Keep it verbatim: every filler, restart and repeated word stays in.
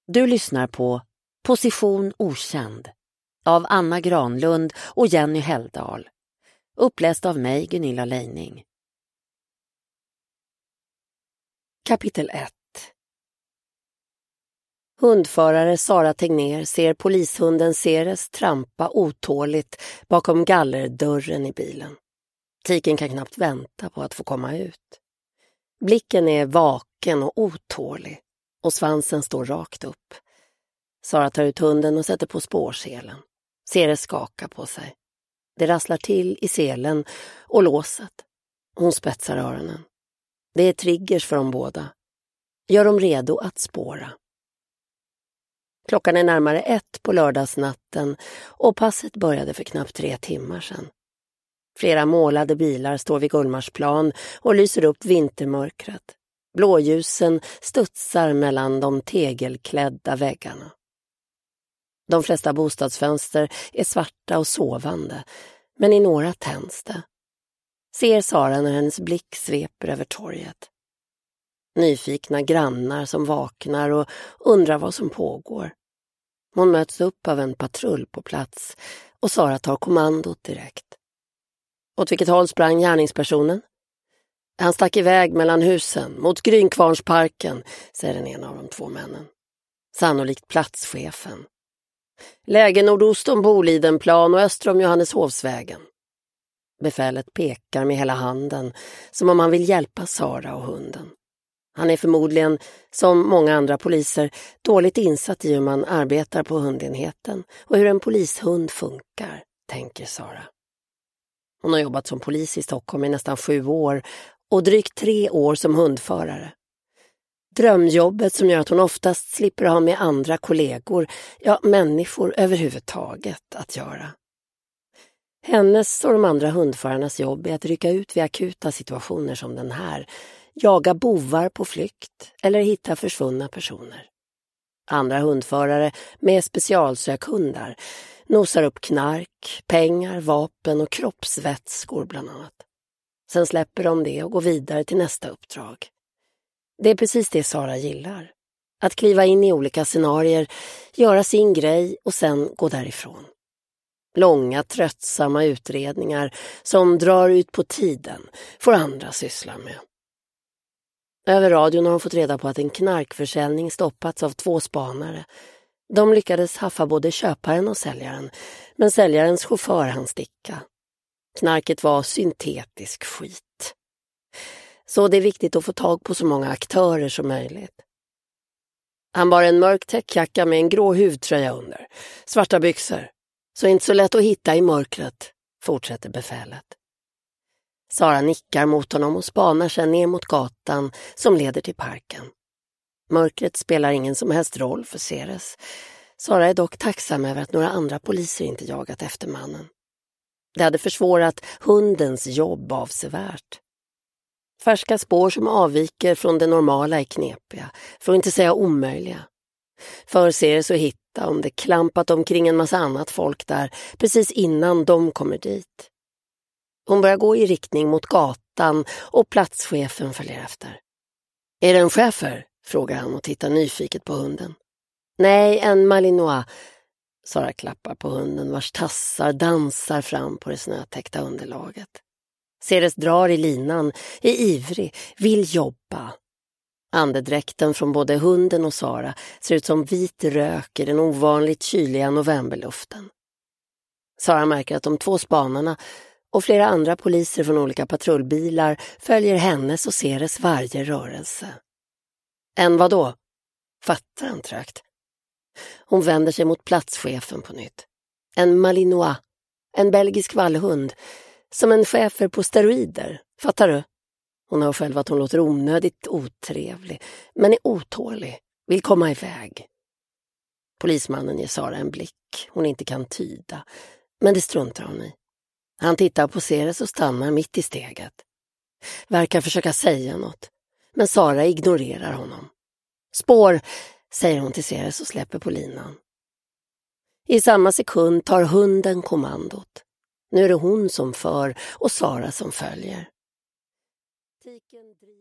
Du lyssnar på Position okänd av Anna Granlund och Jenny Helldal. Uppläst av mig, Gunilla Leining. Kapitel ett. Hundförare Sara Tegnér ser polishunden Ceres trampa otåligt bakom gallerdörren i bilen. Tiken kan knappt vänta på att få komma ut. Blicken är vaken och otålig och svansen står rakt upp. Sara tar ut hunden och sätter på spårselen. Ceres skakar på sig. Det rasslar till i selen och låset. Hon spetsar öronen. Det är triggers för dem båda. Gör dem redo att spåra. Klockan är närmare ett på lördagsnatten och passet började för knappt tre timmar sedan. Flera målade bilar står vid Gullmarsplan och lyser upp vintermörkret. Blåljusen studsar mellan de tegelklädda väggarna. De flesta bostadsfönster är svarta och sovande, men i några tänds det. Ser Sara när hennes blick sveper över torget. Nyfikna grannar som vaknar och undrar vad som pågår. Hon möts upp av en patrull på plats och Sara tar kommandot direkt. Åt vilket håll sprang gärningspersonen? Han stack iväg mellan husen, mot Grynkvarnsparken, säger den ena av de två männen. Sannolikt platschefen. Läge nordost om Bolidenplan och öster om Johanneshovsvägen. Befälet pekar med hela handen, som om han vill hjälpa Sara och hunden. Han är förmodligen, som många andra poliser, dåligt insatt i hur man arbetar på hundenheten och hur en polishund funkar, tänker Sara. Hon har jobbat som polis i Stockholm i nästan sju år och drygt tre år som hundförare. Drömjobbet som gör att hon oftast slipper ha med andra kollegor, ja människor överhuvudtaget, att göra. Hennes och de andra hundförarnas jobb är att rycka ut vid akuta situationer som den här, jaga bovar på flykt eller hitta försvunna personer. Andra hundförare med specialsökhundar nosar upp knark, pengar, vapen och kroppsvätskor bland annat. Sen släpper de det och går vidare till nästa uppdrag. Det är precis det Sara gillar. Att kliva in i olika scenarier, göra sin grej och sen gå därifrån. Långa, tröttsamma utredningar som drar ut på tiden får andra syssla med. Över radion har hon fått reda på att en knarkförsäljning stoppats av två spanare. De lyckades haffa både köparen och säljaren, men säljarens chaufför hann sticka. Knarket var syntetisk skit. Så det är viktigt att få tag på så många aktörer som möjligt. Han bar en mörk täckjacka med en grå huvudtröja under. Svarta byxor. Så inte så lätt att hitta i mörkret, fortsätter befälet. Sara nickar mot honom och spanar sedan ner mot gatan som leder till parken. Mörkret spelar ingen som helst roll för Ceres. Sara är dock tacksam över att några andra poliser inte jagat efter mannen. Det hade försvårat hundens jobb avsevärt. Färska spår som avviker från det normala är knepiga, för att inte säga omöjliga. För Ceres att hitta om det klampat omkring en massa annat folk där precis innan de kommer dit. Hon börjar gå i riktning mot gatan och platschefen följer efter. Är det en chefer? Frågar han och tittar nyfiket på hunden. Nej, en malinois. Sara klappar på hunden vars tassar dansar fram på det snötäckta underlaget. Ceres drar i linan, är ivrig, vill jobba. Andedräkten från både hunden och Sara ser ut som vit rök i den ovanligt kyliga novemberluften. Sara märker att de två spanarna och flera andra poliser från olika patrullbilar följer hennes och Ceres varje rörelse. En vadå? Fattar han trögt. Hon vänder sig mot platschefen på nytt. En malinois, en belgisk vallhund, som en chefer på steroider, fattar du? Hon har själv att hon låter onödigt otrevlig, men är otålig, vill komma iväg. Polismannen ger Sara en blick hon inte kan tyda, men det struntar hon i. Han tittar på Ceres och stannar mitt i steget. Verkar försöka säga något, men Sara ignorerar honom. Spår, säger hon till Ceres och släpper på linan. I samma sekund tar hunden kommandot. Nu är det hon som för och Sara som följer. Tiken